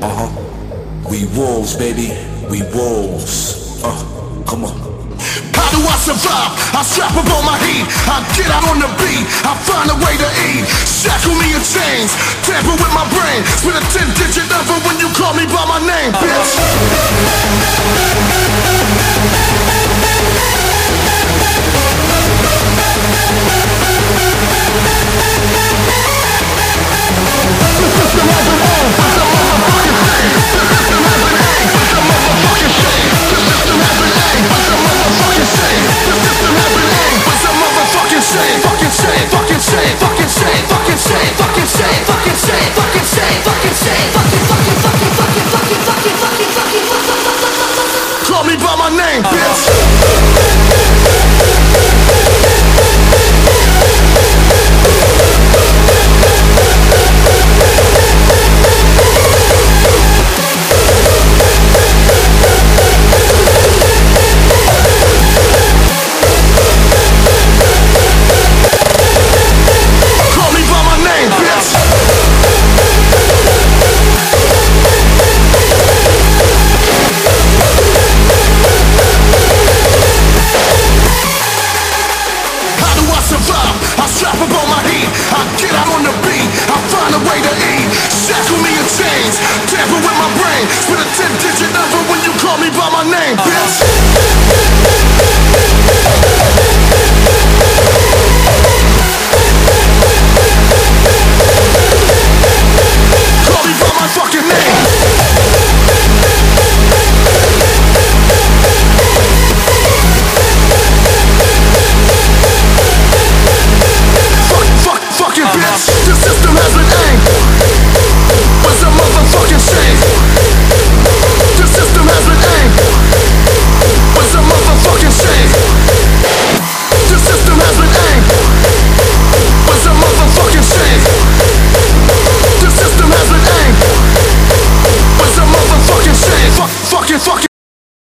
We wolves, baby, we wolves. Come on. How do I survive? I strap up on my heat, I get out on the beat, I find a way to eat. Shackle me in chains, tamper with my brain, spit a 10-digit number when you call me by my name, bitch. Call me by my name, bitch. I strap up on my heat, I get out on the beat, I find a way to eat. Shackle me in chains, tamper with my brain, spit a 10-digit number when you call me by my name.